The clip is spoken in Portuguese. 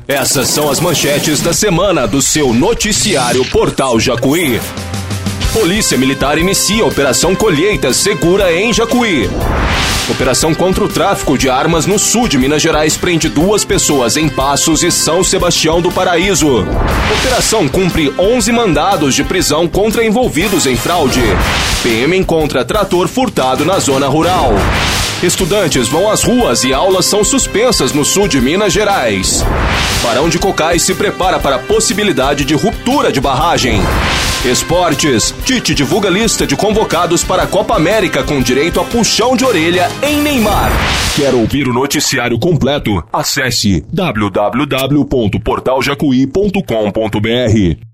Essas são as manchetes da semana do seu noticiário Portal Jacuí. Polícia Militar inicia Operação Colheita Segura em Jacuí. Operação contra o tráfico de armas no sul de Minas Gerais prende 2 pessoas em Passos e São Sebastião do Paraíso. Operação cumpre 11 mandados de prisão contra envolvidos em fraude. PM encontra trator furtado na zona rural. Estudantes vão às ruas e aulas são suspensas no sul de Minas Gerais. Barão de Cocais se prepara para a possibilidade de ruptura de barragem. Esportes. Tite divulga lista de convocados para a Copa América com direito a puxão de orelha em Neymar. Quer ouvir o noticiário completo? Acesse www.portaljacuí.com.br.